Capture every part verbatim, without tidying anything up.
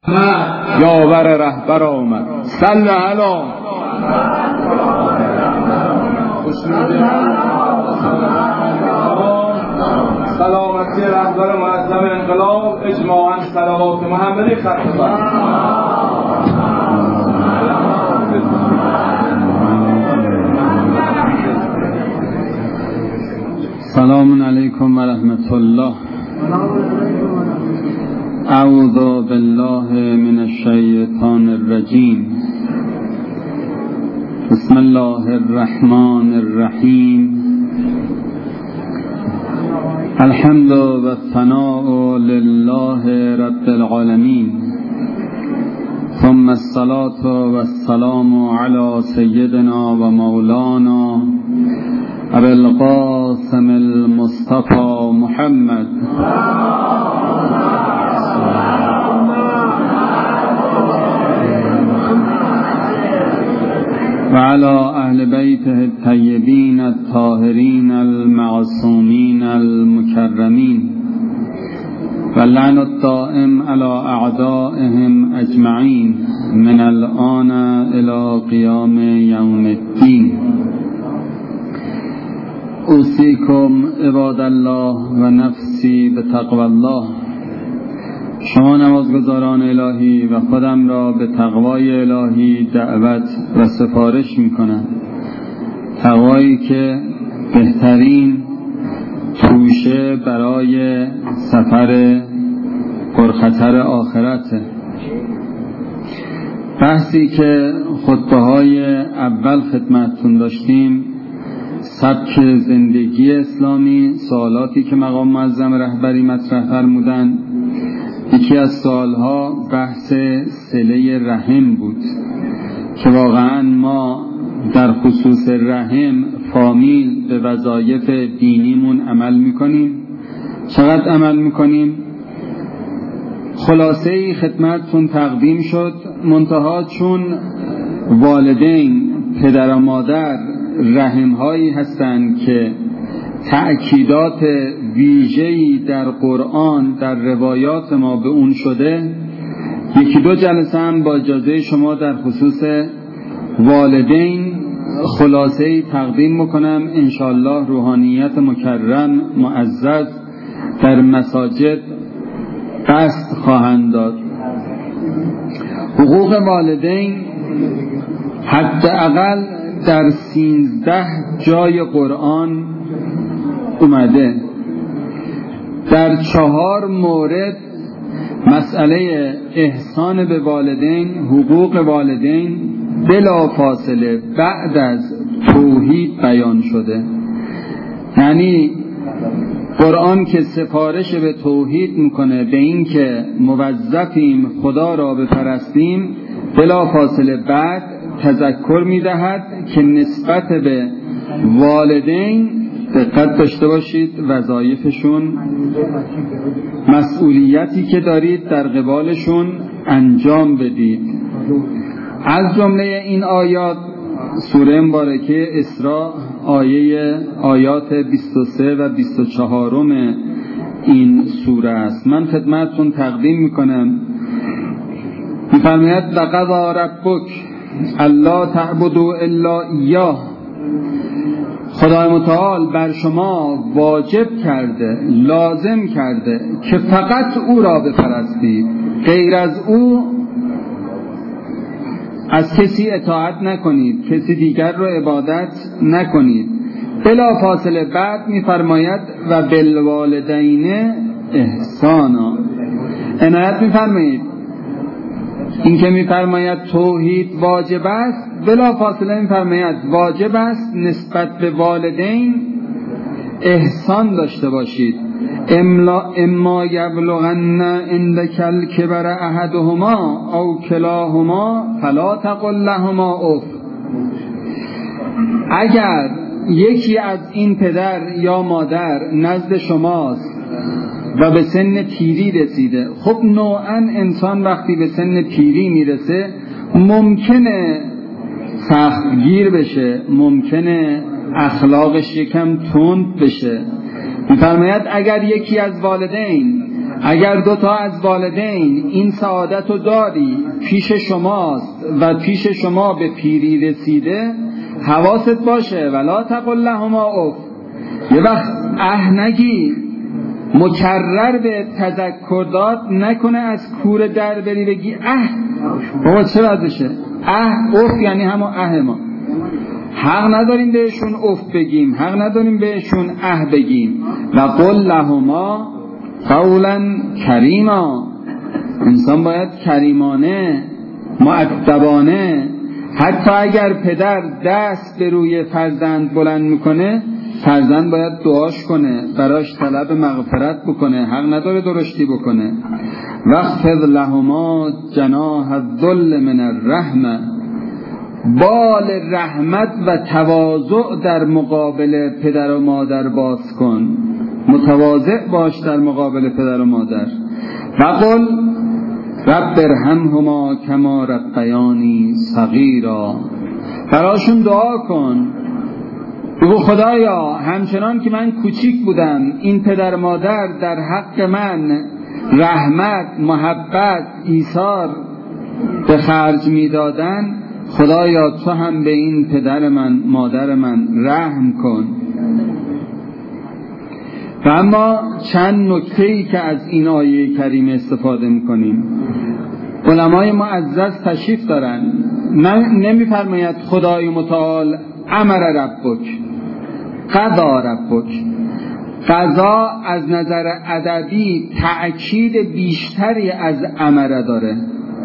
یاور رهبر آمد صل علی سلامتی رهبر معظم انقلاب اجماعاً صلوات محمدی ختم. سلام علیکم و رحمت الله. اعوذ بالله من الشیطان الرجیم. بسم الله الرحمن الرحیم. الحمد و الثناء لله رب العالمین، ثم الصلاة و السلام علی سیدنا و مولانا ابی القاسم المصطفى محمد و علی اهل بیته الطیبین الطاهرین المعصومین المکرمین و لعن الدائم علی اعدائهم اجمعین من الآن الی قیام یوم الدین. اوصیکم عباد الله و نفسی به تقوی الله. شما نمازگزاران الهی و خودم را به تقوای الهی دعوت و سفارش می کنم. تقوایی که بهترین توشه برای سفر پرخطر آخرته. بحثی که خطبه های اول خدمتتون داشتیم، سبک زندگی اسلامی، سوالاتی که مقام معظم رهبری مطرح فرمودند. یکی از سوالها بحث صله رحم بود که واقعا ما در خصوص رحم فامیل به وظایف دینیمون عمل میکنیم. چقدر عمل میکنیم؟ خلاصه خدمتتون تقدیم شد، منتها چون والدین پدر و مادر رحم هایی هستند که تأکیدات ویژه‌ای در قرآن در روایات ما به اون شده، یکی دو جلسه هم با اجازه شما در خصوص والدین خلاصه‌ای تقدیم میکنم. انشاءالله روحانیت مکرم معزز در مساجد قصد خواهند داد. حقوق والدین حداقل در سینزده جای قرآن اومده. در چهار مورد مسئله احسان به والدین، حقوق والدین بلا فاصله بعد از توحید بیان شده. یعنی قرآن که سفارش به توحید میکنه، به این که موظفیم خدا را بپرستیم، بلا فاصله بعد تذکر میدهد که نسبت به والدین دقت داشته باشید، وظایفشون، مسئولیتی که دارید در قبالشون انجام بدید. از جمله این آیات سوره مبارکه اسراء آیه آیات بیست و سه و بیست و چهار این سوره است. من خدمتتون تقدیم میکنم. میفرماید وقضی ربک الا تعبدوا الا ایاه. خدای متعال بر شما واجب کرده، لازم کرده که فقط او را بپرستید، غیر از او از کسی اطاعت نکنید، کسی دیگر را عبادت نکنید. بلا فاصله بعد میفرماید و بالوالدین احسانا. عنایت میفرمایید این که میفرماید توحید واجب است، بلا فاصله میفرماید واجب است نسبت به والدین احسان داشته باشید. املا اما یبلغن عندک الکبر احدهما او کلاهما فلا تقل لهما اف. اگر یکی از این پدر یا مادر نزد شماست و به سن پیری رسیده، خب نوعا انسان وقتی به سن پیری میرسه ممکنه سختگیر بشه، ممکنه اخلاقش یکم تند بشه. میفرماید اگر یکی از والدین اگر دوتا از والدین این سعادت رو داری پیش شماست و پیش شما به پیری رسیده، حواست باشه ولا تقل لهما اف. یه وقت اه نگی، مکرر به تذکر داد نکنه از کوره در بری بگی اه بابا چه وضعشه. اه اف یعنی همون اه ما. حق نداریم بهشون اف بگیم، حق نداریم بهشون اه بگیم. و قل لهما قولا کریما. انسان باید کریمانه، مؤدبانه، حتی اگر پدر دست به روی فرزند بلند میکنه، فرزند باید دعاش کنه، براش طلب مغفرت بکنه، حق نداره درشتی بکنه. واخفض لهما جناح الذل من الرحمه. بال رحمت و تواضع در مقابل پدر و مادر باز کن، متواضع باش در مقابل پدر و مادر. و قل رب ارحمهما کما ربیانی صغیرا. براشون دعا کن، بگو خدایا همچنان که من کوچیک بودم این پدر مادر در حق من رحمت، محبت، ایثار به خرج میدادن، خدایا تو هم به این پدر من، مادر من رحم کن. و اما چند نکته‌ای که از این آیه کریمه استفاده می‌کنیم. علمای معزز تشریف دارن، نمی‌فرماید خدای متعال امر ربک، قضا ربک. قضا از نظر ادبی تأکید بیشتری از امر داره،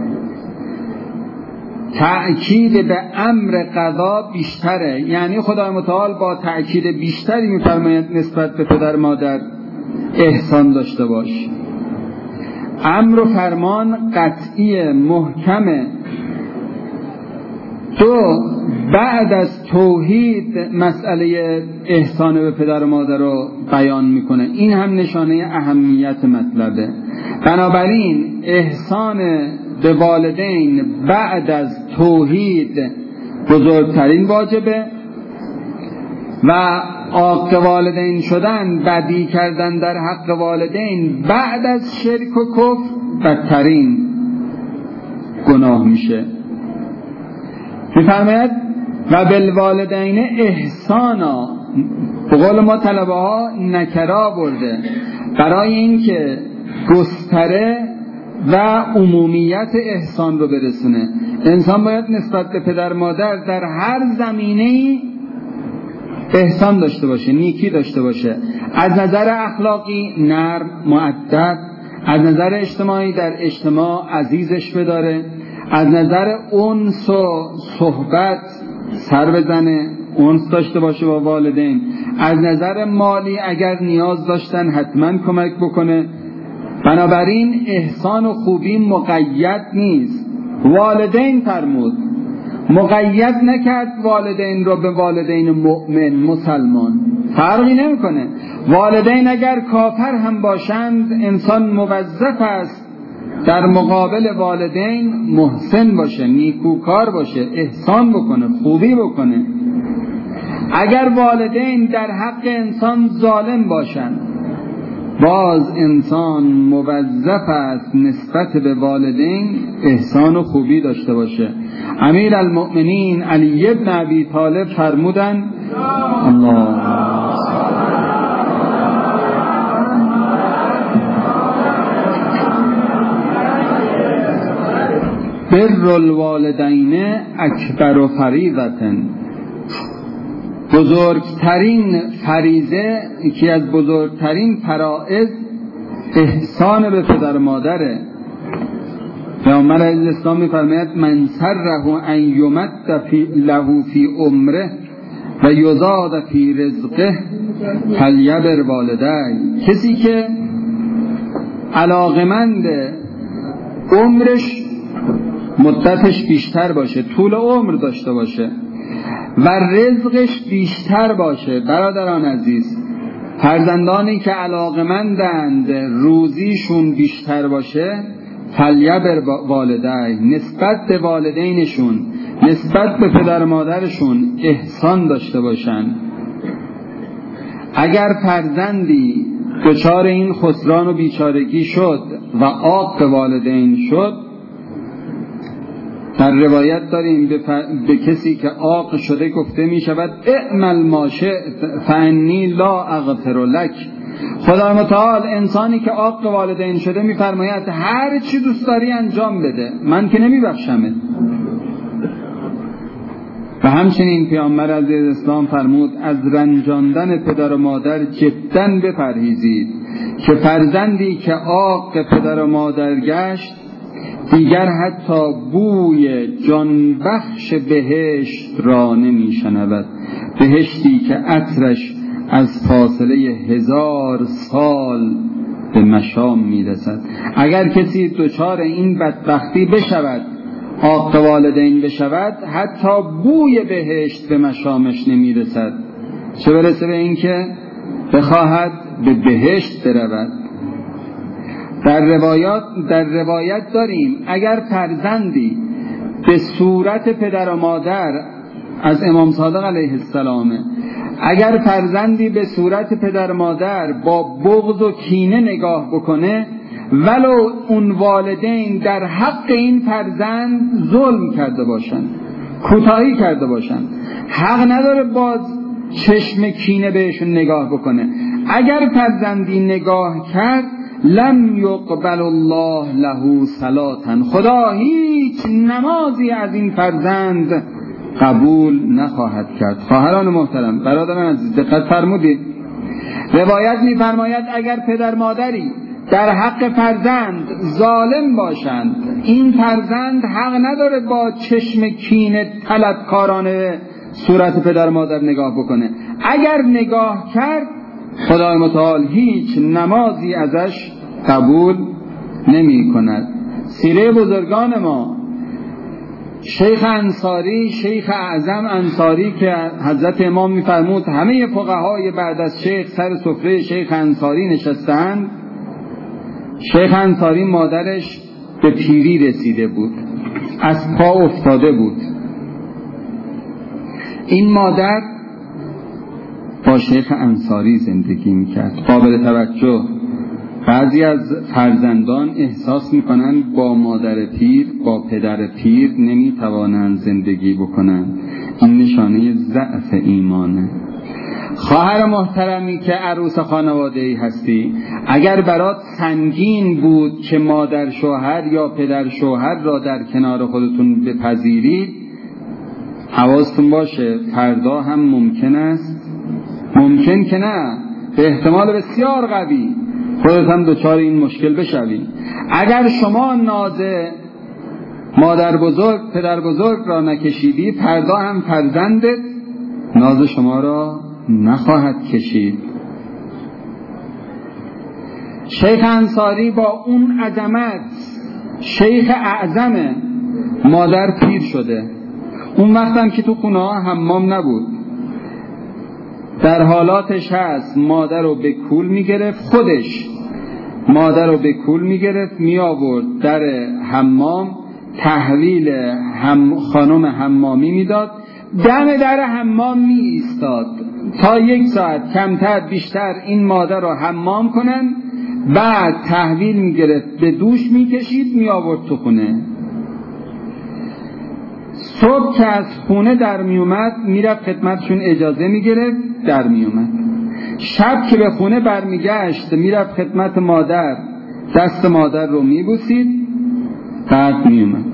تأکید به امر قضا بیشتره، یعنی خدای متعال با تأکید بیشتری می‌فرماید نسبت به پدر مادر احسان داشته باش. امر و فرمان قطعی محکمه. تو بعد از توحید مسئله احسان به پدر و مادر رو بیان میکنه، این هم نشانه اهمیت مطلبه. بنابراین احسان به والدین بعد از توحید بزرگترین واجبه و عاق والدین شدن، بدی کردن در حق والدین بعد از شرک و کفر بدترین گناه میشه. میفرماید و بالوالدین احسانا. به قول ما طلبه ها نکرا برده برای اینکه گستره و عمومیت احسان رو برسونه. انسان باید نسبت به پدر مادر در هر زمینه‌ای احسان داشته باشه، نیکی داشته باشه. از نظر اخلاقی نرم، مؤدب. از نظر اجتماعی در اجتماع عزیزش بداره. از نظر انس و صحبت سر بزنه، انس داشته باشه با والدین. از نظر مالی اگر نیاز داشتن حتما کمک بکنه. بنابراین احسان و خوبی مقید نیست. والدین فرمود، مقید نکرد والدین رو به والدین مؤمن مسلمان، فرقی نمیکنه. والدین اگر کافر هم باشند انسان موظف است در مقابل والدین محسن باشه، نیکوکار باشه، احسان بکنه، خوبی بکنه. اگر والدین در حق انسان ظالم باشند باز انسان موظف است نسبت به والدین احسان و خوبی داشته باشه. امیر المؤمنین علی ابن ابی طالب فرمودن الله بر الوالدین اکبر و فریضة. بزرگترین فریضه، یکی از بزرگترین فرائض احسان به پدر مادره. پیامبر علیه السلام می‌فرماید من سره ان یمد فی له فی عمره و یزاد فی رزقه فلیبر والدیه. کسی که علاقمند عمرش مدتش بیشتر باشه، طول عمر داشته باشه و رزقش بیشتر باشه، برادران عزیز، فرزندانی که علاقمندند روزیشون بیشتر باشه، فلیبر والدیه، نسبت به والدینشون، نسبت به پدر مادرشون احسان داشته باشن. اگر فرزندی دچار این خسران و بیچارگی شد و عاق والدین شد، در روایت داریم به, ف... به کسی که عاق شده گفته می شود اعمل ما شئت فانی لا اغفر لک. خدا متعال انسانی که عاق والدین شده می فرماید هر چی دوست داری انجام بده، من که نمی بخشمت. و همچنین پیامبر علیه السلام فرمود از رنجاندن پدر و مادر جداً بپرهیزید که فرزندی که عاق پدر و مادر گشت دیگر حتی بوی جانبخش بهشت را نمی شنود، بهشتی که عطرش از فاصله هزار سال به مشام می رسد. اگر کسی دچار این بدبختی بشود، عاق والدین بشود، حتی بوی بهشت به مشامش نمی رسد، چه برسه به این که بخواهد به بهشت برود. در روایات در روایت داریم اگر فرزندی به صورت پدر و مادر، از امام صادق علیه السلام، اگر فرزندی به صورت پدر و مادر با بغض و کینه نگاه بکنه، ولو اون والدین در حق این فرزند ظلم کرده باشند، کوتاهی کرده باشند، حق نداره باز چشم کینه بهشون نگاه بکنه. اگر فرزندی نگاه کرد لم یقبل الله له صلاة، خدا هیچ نمازی از این فرزند قبول نخواهد کرد. خواهران محترم، برادران عزیز، دقت فرمودید. روایت می‌فرماید اگر پدر مادری در حق فرزند ظالم باشند، این فرزند حق نداره با چشم کینه طلبکارانه صورت پدر مادر نگاه بکنه. اگر نگاه کرد خدای متعال هیچ نمازی ازش قبول نمی کند. سیره بزرگان ما، شیخ انصاری، شیخ اعظم انصاری که حضرت امام می‌فرمود همه فقهای بعد از شیخ سر سفره شیخ انصاری نشستند. شیخ انصاری مادرش به پیری رسیده بود، از پا افتاده بود. این مادر با شیخ انصاری زندگی میکرد. قابل توجه، بعضی از فرزندان احساس میکنند با مادر پیر، با پدر پیر نمیتوانند زندگی بکنند. این نشانه ضعف ایمانه. خواهر محترمی که عروس خانواده‌ای هستی، اگر برات سنگین بود که مادر شوهر یا پدر شوهر را در کنار خودتون بپذیرید، حواستون باشه فردا هم ممکن است، ممکن که نه، به احتمال بسیار قوی خودت هم دچار این مشکل بشوی. اگر شما ناز مادر بزرگ پدر بزرگ را نکشیدی، فردا هم فرزندت ناز شما را نخواهد کشید. شیخ انصاری با اون عظمت، شیخ اعظم، مادر پیر شده. اون وقت هم که تو خونه ها حمام نبود، در حالاتش هست مادر رو به کول میگرفت، خودش مادر رو به کول میگرفت، می آورد در حمام، تحویل هم خانم حمامی میداد، دم در حمام می ایستاد تا یک ساعت کمتر بیشتر این مادر رو حمام کنن، بعد تحویل می گرفت، به دوش می کشید، می آورد تو خونه. صبح که از خونه در می اومد می رفت خدمتشون اجازه می گرفت، در می اومد. شب که به خونه برمی گشت می رفت خدمت مادر، دست مادر رو می بوسید، بعد می اومد.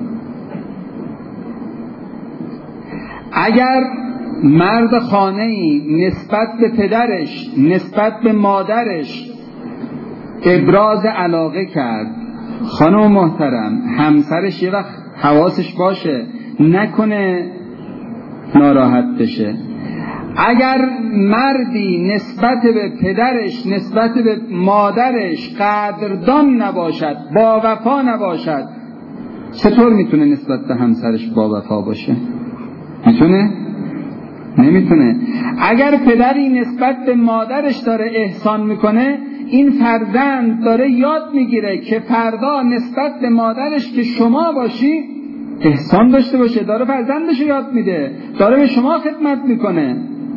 اگر مرد خانه‌ای نسبت به پدرش، نسبت به مادرش ابراز علاقه کرد، خانم محترم، همسرش یه وقت حواسش باشه نکنه ناراحت بشه. اگر مردی نسبت به پدرش، نسبت به مادرش قدردان نباشد، با وفا نباشد، چطور میتونه نسبت به همسرش با وفا باشه؟ میتونه؟ نمیتونه. اگر پدری نسبت به مادرش داره احسان میکنه، این فرزند داره یاد میگیره که فردا نسبت به مادرش که شما باشی احسان داشته باشه، داره فرزندش یاد میده، داره به شما خدمت میکنه.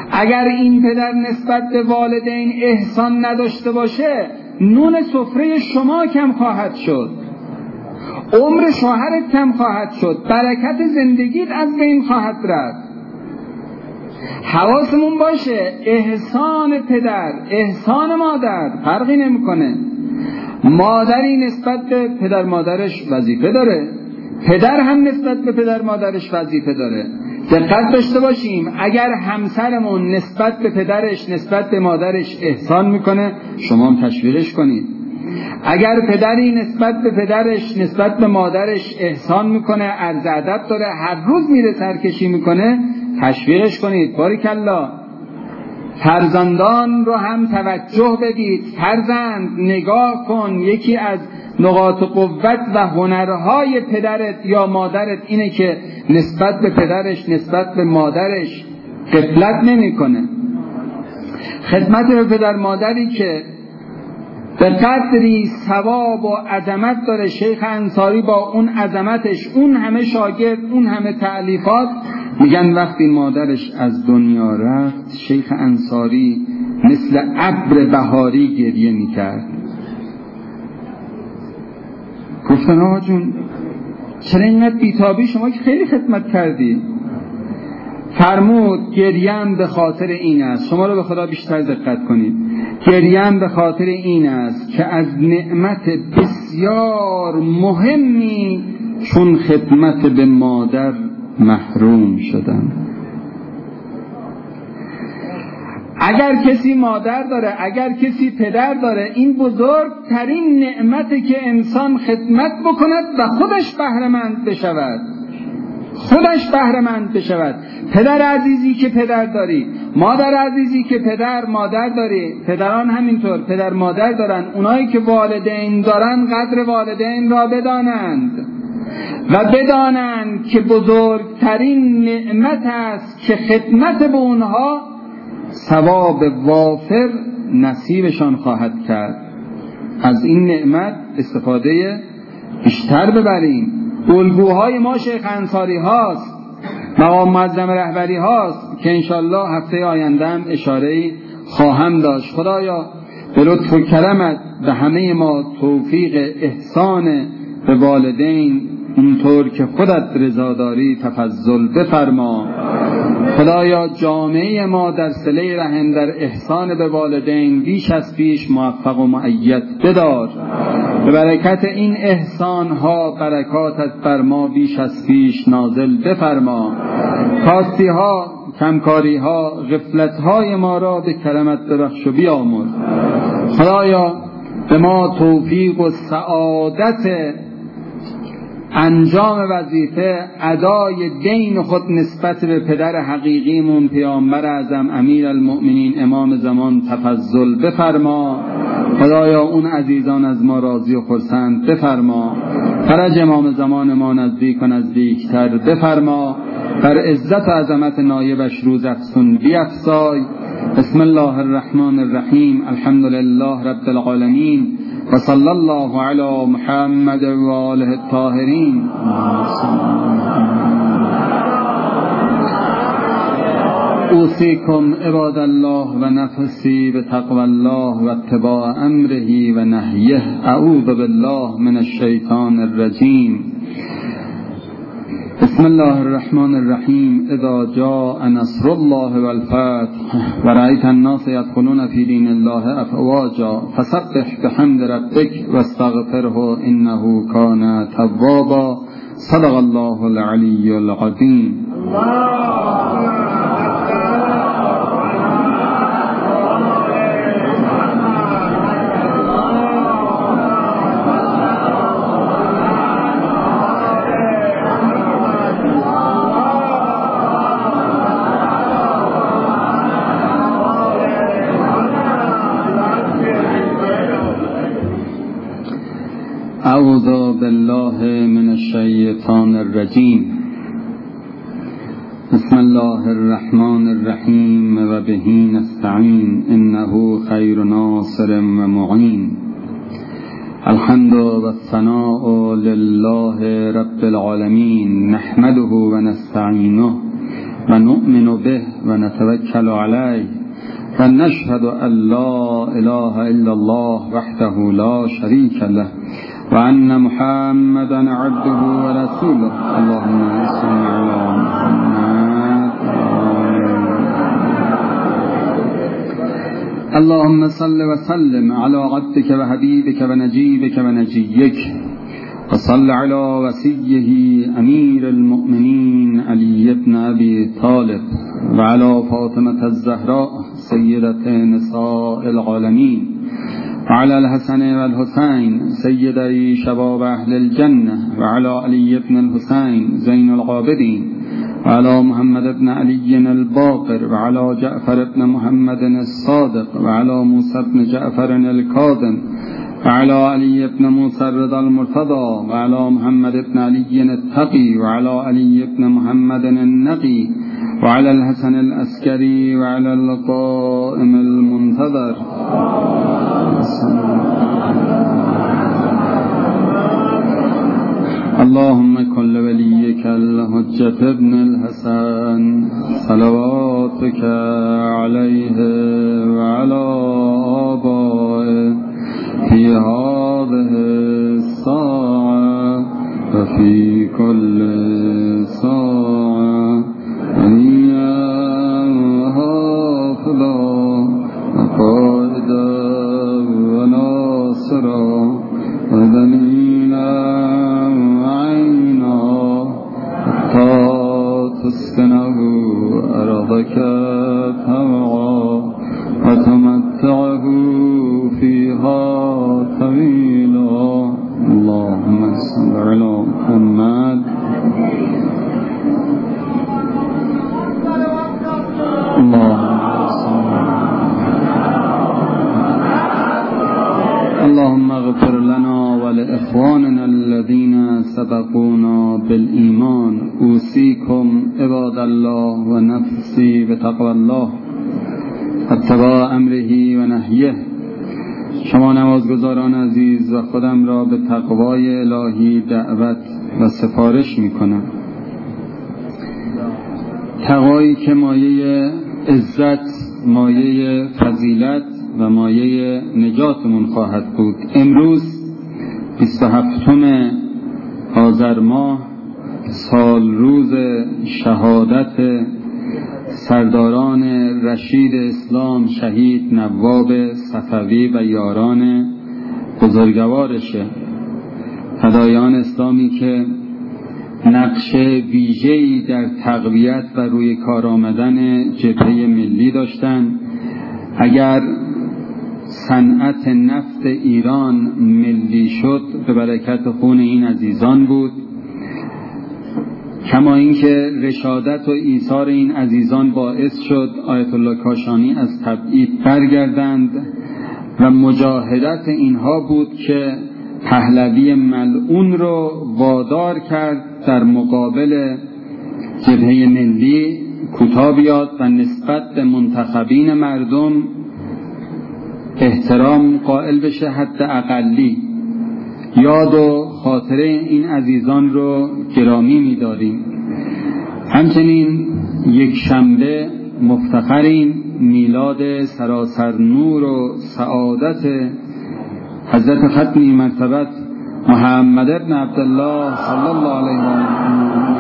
اگر این پدر نسبت به والدین احسان نداشته باشه، نون سفره شما کم خواهد شد، عمر شوهرت کم خواهد شد، برکت زندگیت از بین خواهد رفت. حواسمون باشه احسان پدر، احسان مادر فرقی نمیکنه. مادری نسبت به پدر مادرش وظیفه داره، پدر هم نسبت به پدر مادرش وظیفه داره. دقت داشته باشیم اگر همسرمون نسبت به پدرش نسبت به مادرش احسان میکنه، شما هم تشویقش کنید. اگر پدری نسبت به پدرش نسبت به مادرش احسان میکنه، عرض ادب داره، هر روز میره سرکشی میکنه، تشویقش کنید. باریکالله. فرزندان رو هم توجه بدید. فرزند نگاه کن، یکی از نقاط قوت و هنرهای پدرت یا مادرت اینه که نسبت به پدرش نسبت به مادرش غفلت نمیکنه. خدمت به پدر مادری که به قدری ثواب و عظمت داره. شیخ انصاری با اون عظمتش، اون همه شاگرد، اون همه تألیفات، میگن وقتی مادرش از دنیا رفت، شیخ انصاری مثل ابر بهاری گریه میکرد. گفتن آقا جون چرا اینقدر بیتابی، شما که خیلی خدمت کردی؟ فرمود گریم به خاطر این است، شما رو به خدا بیشتر دقت کنید، گریم به خاطر این است که از نعمت بسیار مهمی چون خدمت به مادر محروم شدم. اگر کسی مادر داره، اگر کسی پدر داره، این بزرگترین نعمته که انسان خدمت بکند و خودش بهره‌مند بشود، خودش بهره‌مند بشود. پدر عزیزی که پدر داری، مادر عزیزی که پدر مادر داری، پدران همینطور پدر مادر دارن، اونایی که والدین دارن قدر والدین را بدانند و بدانند که بزرگترین نعمت است که خدمت به اونها ثواب وافر نصیبشان خواهد کرد. از این نعمت استفاده بیشتر ببریم. الگوهای ما شیخ انصاری هاست، مقام معظم رهبری هاست که انشالله هفته آینده هم اشاره‌ای خواهم داشت. خدایا به لطف و کرمت به همه ما توفیق احسان به والدین اونطور که خودت رضا داری تفضل بفرما. خدایا جامعه ما در صله رحم در احسان به والدین بیش از پیش موفق و مؤید بدار. به برکت این احسان ها برکاتت بر ما بیش از پیش نازل بفرما. کاستی ها، کمکاری ها، غفلت های ما را به کرمت ببخش و بیامرز. خدایا به ما توفیق و سعادت انجام وظیفه ادای دین خود نسبت به پدر حقیقیمون پیامبر اعظم امیر المؤمنین امام زمان تفضل بفرما. خدایا اون عزیزان از ما راضی و خرسند بفرما. فرج امام زمان ما نزدیک و نزدیکتر بفرما. بر عزت و عظمت نایبش روز افسون بیفزای. بسم الله الرحمن الرحیم. الحمد لله رب العالمین و صلی الله علی محمد و آله الطاهرین. اوصیکم عباد الله و نفسی بتقوی الله و اتباع امره و نهیه. اعوذ بالله من الشیطان الرجیم. بسم الله الرحمن الرحیم. اذا جاء نصر الله والفتح و رأیت الناس يدخلون في دین الله افواجا فسبح بحمد ربک واستغفره انه کان توابا. صدق الله العلی العظیم. اعوذ بالله من الشیطان الرجیم. بسم الله الرحمن الرحیم و به نستعین انه خیر ناصر و معین. الحمد و الثناء لله رب العالمین. نحمده و نستعینه و نؤمن به و نتوکل علیه و نشهد ان لا اله الا الله وحده لا شریک له و ان محمدا عبده و رسوله. اللهم صل علی محمد. اللهم صل و سلم علی عبدك و حبیبك و نجیبك و نجیک و صل علی وصیه امیر المؤمنین علی بن ابی طالب و علی فاطمة الزهراء سیدة نساء العالمین و علی الحسن و الحسین سیدی شباب اهل الجنه و علی علی بن الحسین زین العابدین و علی محمد بن علی الباقر و علی جعفر بن محمد الصادق و علی موسی بن جعفر الکاظم و علی علی بن موسی الرضا المرتضى و علی محمد بن علی التقی و علی علی بن محمد النقی و علی الحسن العسکری و علی القائم المنتظر. اللهم كن وليك الحجة ابن الحسن صلواتك عليه وعلى آبائه في هذه الساعة وفي كل ساعة وليا وحافظا وقائدا وناصرا ودليلا تسكنه أرضك طوعا وتمتعه فيها طويلا. اللهم صل على محمد. اللهم صل اللهم اغفر لنا ولإخواننا الذين سبقونا بالإيمان. أوصيكم عباد الله ونفسي بتقوى الله اتباع امره و نهیه. شما نمازگزاران عزیز و خودم را به تقوای الهی دعوت و سفارش می کنم. تقوایی که مایه عزت، مایه فضیلت و مایه نجاتمون خواهد بود. امروز بیست و هفتم آذر ماه سال روز شهادت سرداران رشید اسلام شهید نواب صفوی و یاران بزرگوارشه، فدایان اسلامی که نقش ویژه‌ای در تقویت و روی کار آمدن جبهه ملی داشتند. اگر صنعت نفت ایران ملی شد به برکت خون این عزیزان بود، کما اینکه رشادت و ایثار این عزیزان باعث شد آیت الله کاشانی از تبعید برگردند و مجاهدت اینها بود که پهلوی ملعون رو وادار کرد در مقابل جبهه ملی کوتاه بیاد و نسبت به منتخبین مردم احترام قائل بشه، حد اقلی. یاد و خاطره این عزیزان رو گرامی می‌داریم. همچنین یک شنبه مفتخریم میلاد سراسر نور و سعادت حضرت ختمی مرتبت محمد ابن عبدالله صلی الله علیه و آله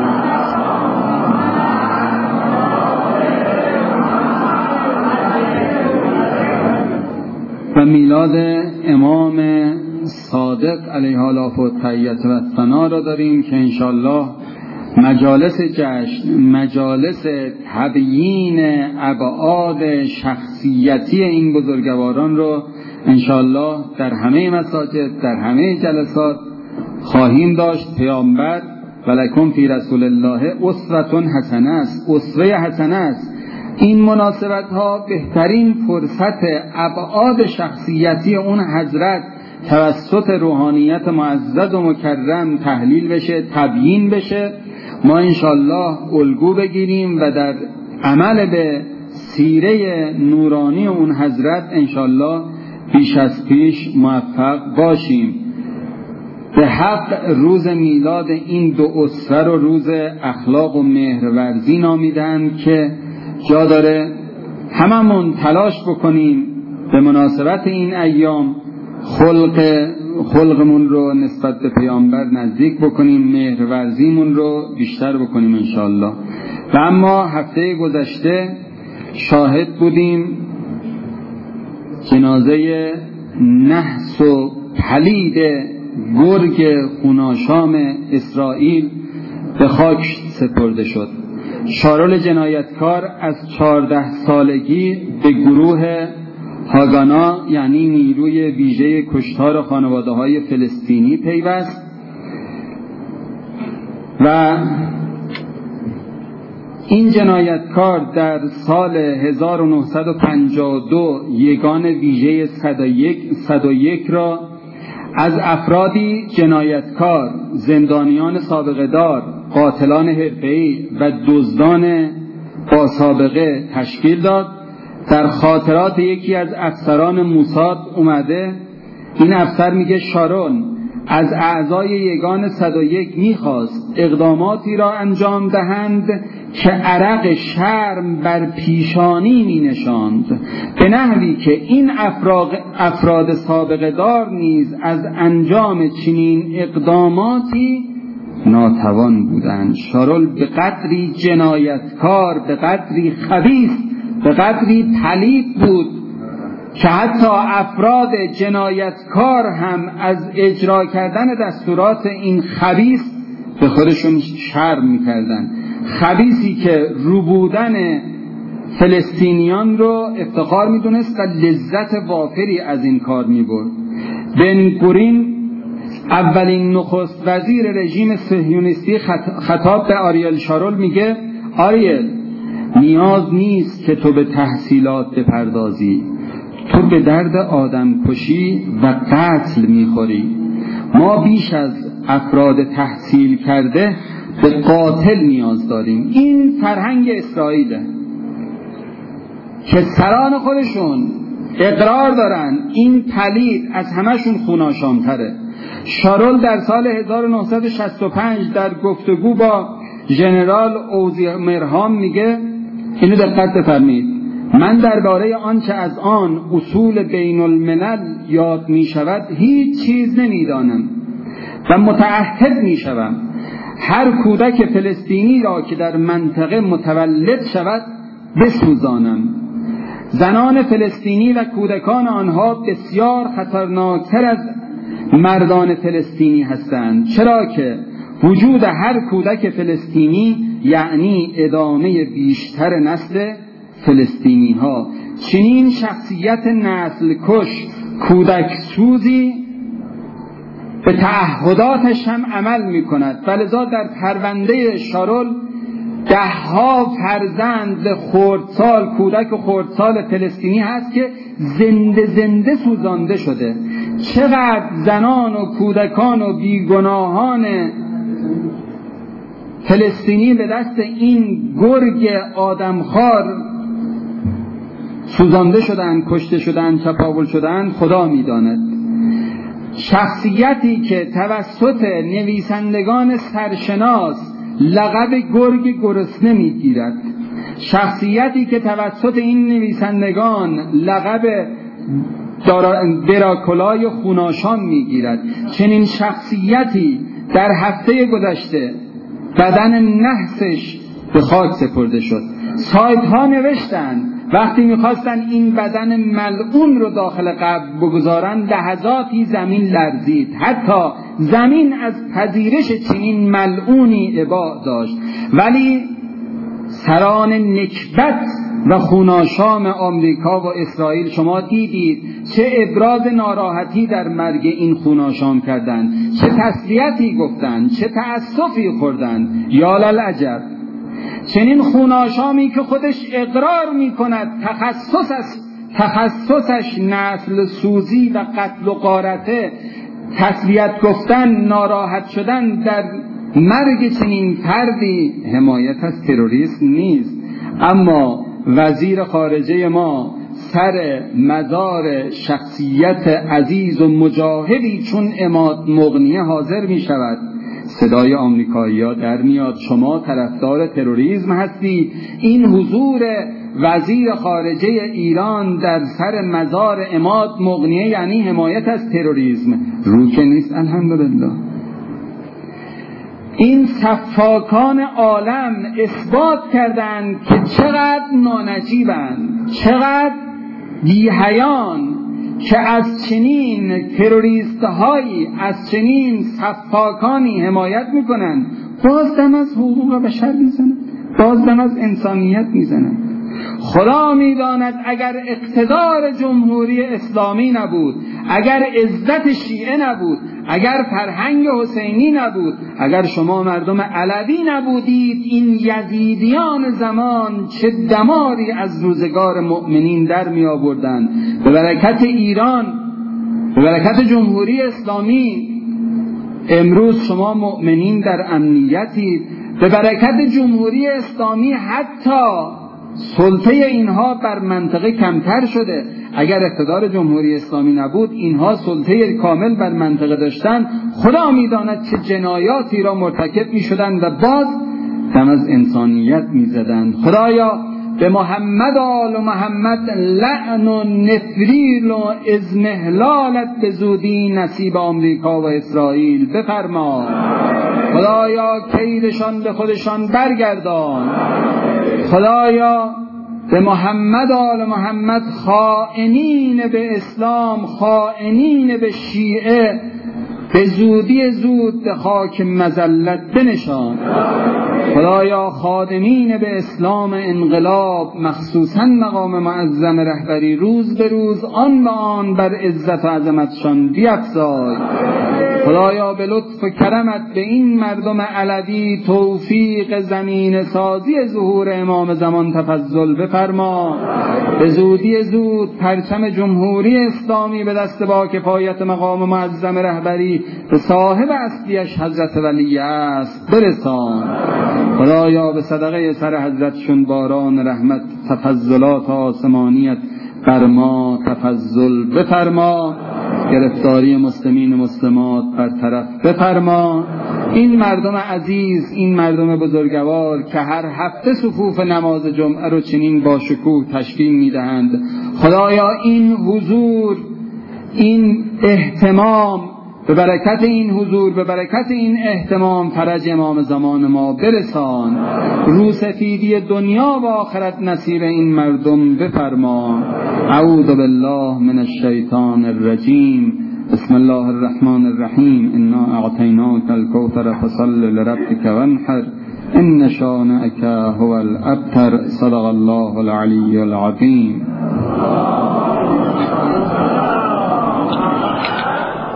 و میلاد امام صادق علیه آلاف و تحیت و ثنا را داریم که انشالله مجالس جشن، مجالس تبیین ابعاد شخصیتی این بزرگواران رو انشالله در همه مساجد، در همه جلسات خواهیم داشت. پیامبر ولکم فی رسول الله اسوة حسنه است، اسوه حسنه است. این مناسبت ها بهترین فرصت ابعاد شخصیتی اون حضرت توسط روحانیت معزز و مکرم تحلیل بشه، تبیین بشه. ما انشالله الگو بگیریم و در عمل به سیره نورانی اون حضرت انشالله پیش از پیش موفق باشیم. به حق روز میلاد این دو اسره رو روز اخلاق و مهرورزی نامیدند که جا داره هممون تلاش بکنیم به مناسبت این ایام خلق خلقمون رو نسبت به پیامبر نزدیک بکنیم، مهرورزیمون رو بیشتر بکنیم انشاءالله. و اما هفته گذشته شاهد بودیم جنازه نحس و پلید گرگ خوناشام اسرائیل به خاک سپرده شد. شارل جنایتکار از چهارده سالگی به گروه هاگانا یعنی نیروی ویژه کشتار خانواده‌های فلسطینی پیوست و این جنایتکار در سال هزار و نهصد و پنجاه و دو یگان ویژه صد و یک را از افرادی جنایتکار، زندانیان سابقه دار، قاتلان حرفه‌ای و دزدان با سابقه تشکیل داد. در خاطرات یکی از افسران موساد اومده، این افسر میگه شارون از اعضای یگان صد و یک میخواست اقداماتی را انجام دهند که عرق شرم بر پیشانی می نشاند، به نحوی که این افراد سابقه دار نیز از انجام چنین اقداماتی ناتوان بودند. شارل به قدری جنایتکار، به قدری خبیث، به قدری پلید بود که حتی افراد جنایتکار هم از اجرا کردن دستورات این خبیث به خودشون شرم می‌کردند. خبیثی که روبودن فلسطینیان رو افتخار می‌دونست و لذت وافری از این کار می‌برد. بن گورین اولین نخست وزیر رژیم صهیونیستی خطاب به آریل شارول میگه آریل نیاز نیست که تو به تحصیلات بپردازی، تو به درد آدم کشی و قتل میخوری. ما بیش از افراد تحصیل کرده به قاتل نیاز داریم. این فرهنگ اسرائیله که سران خودشون اقرار دارن این پلید از همشون خوناشامتره. شارل در سال هزار و نهصد و شصت و پنج در گفتگو با ژنرال اوزی مرهام میگه، اینو دقت بفرمایید، من درباره آنچه از آن اصول بین الملل یاد می شود هیچ چیز نمیدانم و متعهد می شوم هر کودک فلسطینی را که در منطقه متولد شود بسوزانم. زنان فلسطینی و کودکان آنها بسیار خطرناکتر از مردان فلسطینی هستند، چرا که وجود هر کودک فلسطینی یعنی ادامه بیشتر نسل فلسطینی ها. چنین شخصیت نسل کش کودک سوزی به تعهداتش هم عمل می کند. ولذا در پرونده شارل ده ها فرزند خردسال، کودک خردسال فلسطینی هست که زنده زنده سوزانده شده. چقدر زنان و کودکان و بیگناهان فلسطینی به دست این گرگ آدمخوار سوزانده شدند، کشته شدند، چپاول شدند، خدا می‌داند. شخصیتی که توسط نویسندگان سرشناس لقب گرگ گرسنه می‌گیرد، شخصیتی که توسط این نویسندگان لقب دراکولای خوناشام می‌گیرد، چنین شخصیتی در هفته گذشته بدن نحسش به خاک سپرده شد. سایت ها نوشتن وقتی میخواستن این بدن ملعون رو داخل قبر بگذارن لحظاتی زمین لرزید، حتی زمین از پذیرش چنین ملعونی ابا داشت. ولی سران نکبت و خوناشام آمریکا و اسرائیل شما دیدید چه ابراز ناراحتی در مرگ این خوناشام کردند، چه تسلیتی گفتند، چه تأسفی خوردند. یا للعجب، چنین خوناشامی که خودش اقرار می کند تخصصش تخصصش نسل سوزی و قتل و غارته، تسلیت گفتن، ناراحت شدن در مرگ چنین فردی حمایت از تروریسم نیست. اما وزیر خارجه ما سر مزار شخصیت عزیز و مجاهدی چون عماد مغنیه حاضر می شود، صدای آمریکایی‌ها در میاد شما طرفدار تروریسم هستی. این حضور وزیر خارجه ایران در سر مزار عماد مغنیه یعنی حمایت از تروریسم. رو که نیست الحمدلله. این سفاکان عالم اثبات کردند که چقدر نانجیبند، چقدر بی‌حیان که از چنین تروریست هایی، از چنین سفاکانی حمایت میکنن، باز دم از حقوق بشر میزنن، باز دم از انسانیت میزنن. خدا میداند اگر اقتدار جمهوری اسلامی نبود، اگر عزت شیعه نبود، اگر فرهنگ حسینی نبود، اگر شما مردم علوی نبودید، این یزیدیان زمان چه دماری از روزگار مؤمنین در می آوردند. به برکت ایران، به برکت جمهوری اسلامی امروز شما مؤمنین در امنیتید. به برکت جمهوری اسلامی حتی سلطه اینها بر منطقه کمتر شده. اگر اقتدار جمهوری اسلامی نبود، اینها سلطه کامل بر منطقه داشتن، خدا میداند چه جنایاتی را مرتکب میشدند و باز دم از انسانیت میزدند. خدایا به محمد آل و محمد لعن و نفریل و ازمهلالت به زودی نصیب آمریکا و اسرائیل بفرما. خدایا کیدشان به خودشان برگردان. خدایا به محمد آل محمد خائنین به اسلام، خائنین به شیعه به زودی زود به خاک مذلت بنشان. خدایا خادمین به اسلام انقلاب، مخصوصا مقام معظم رهبری، روز به روز آن و آن بر عزت و عظمتشان بیفزای. خدایا به لطف و کرمت به این مردم علوی توفیق زمین سازی ظهور امام زمان تفضل بفرما. به زودی زود پرچم جمهوری اسلامی به دست با کفایت مقام معظم رهبری به صاحب اصلیش حضرت ولی است برسان. خدایا به صدقه سر حضرتشون باران رحمت تفضلات آسمانیت بر ما تفضل بفرما. گرفتاری مسلمین و مسلمات برطرف بفرما. این مردم عزیز، این مردم بزرگوار که هر هفته صفوف نماز جمعه رو چنین با شکوه تشکیل میدهند، خدایا این حضور، این اهتمام، به برکت این حضور، به برکت این اهتمام فرج امام زمان ما برسان. روسفیدی دنیا و آخرت نصیب این مردم بفرما. اعوذ بالله من الشیطان الرجیم. بسم الله الرحمن الرحیم. انا اعطیناک الکوثر فصل لربک وانحر ان شانئک هو الابتر. صدق الله العلی العظیم.